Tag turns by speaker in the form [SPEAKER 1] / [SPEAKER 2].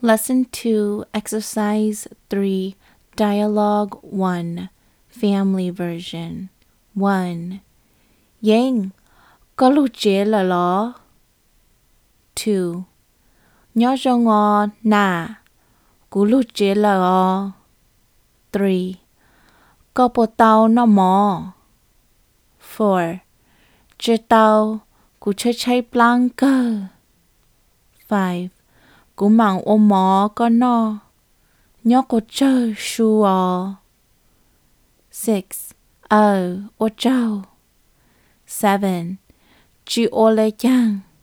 [SPEAKER 1] Lesson 2, Exercise 3, Dialogue 1, Family Version. 1. Yang, có lúc chế là lo. 2. Nhớ cho ngò nà, cú lúc chế là lo. 3. Có bộ tàu nó mò. 4. Chế tàu, cú chế cháy blanc cơ. 5. Cú mảng ôm mò con nó. Nhớ cô chơi su ọ. 6. Ô châu. 7. Chị ô lê chăng.